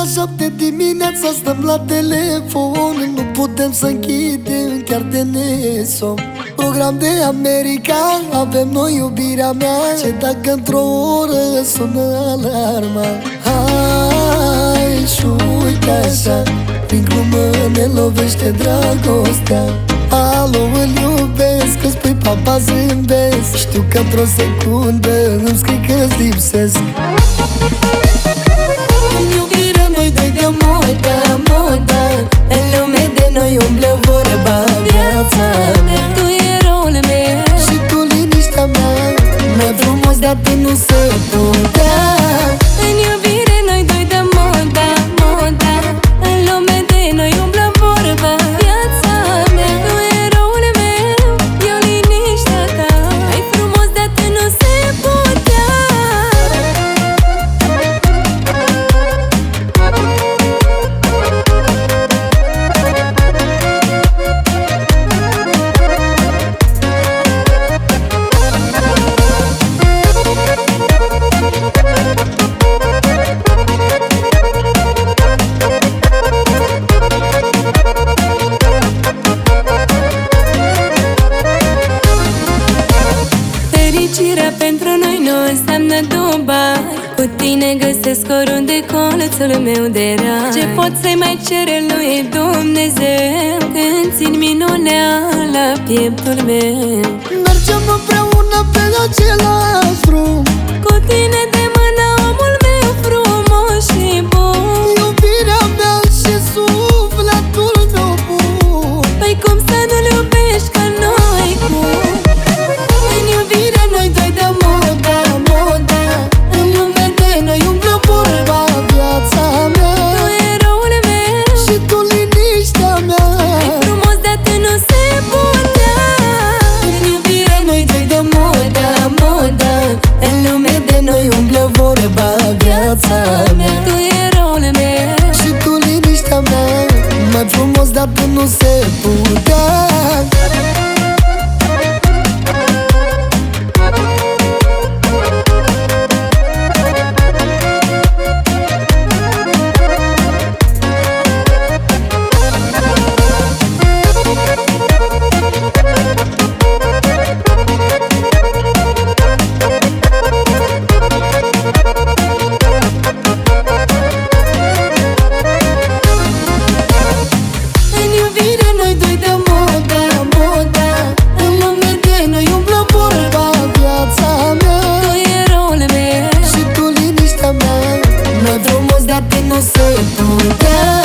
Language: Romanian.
7 dimineața stăm la telefon. Nu putem să închidem chiar de nesomn. Program de America, avem noi iubirea mea. Ce dacă într-o oră sună alarma? Hai și uite așa, prin glumă ne lovește dragostea. Alo, îl iubesc, îmi spui papa, zâmbesc. Știu că într-o secundă îmi scrii că-ți lipsesc. În iubirea noi doi de modă, modă. În lume de noi umblă vorba. Viața mea, tu eroul meu și tu liniștea mea. Mai frumos de atât nu se putea. În iubire noi doi de modă, modă. În lume de noi umblă vorba. Viața mea, tu eroul meu, eu liniștea ta. Mai frumos de atât nu se putea. Fericirea pentru noi nu înseamnă doar bani. Cu tine găsesc oriunde colțul meu de rar. Ce pot să-i mai cere lui Dumnezeu când țin minunea la pieptul meu? Mergem împreună pe același drum. Cu tine de mână, omul meu frumos și bun. Iubirea mea și sufletul meu bun. Păi cum să nu-l iubești ca noi cum? În iubirea noi doi de modă, modă. În lume de noi umblă vorba. Viața mea, Tu eroul meu și tu liniștea mea. mai frumos de atât nu se putea. În iubirea noi doi de modă, modă. În lume de noi umblă vorba. Viața mea, Tu eroul meu și tu liniștea mea. Mai frumos de atât nu se putea. În iubire noi doi de modă, modă. În lume de noi umblă vorba. Viața mea, Tu eroul meu și tu liniștea mea. mai frumos de atât nu se putea.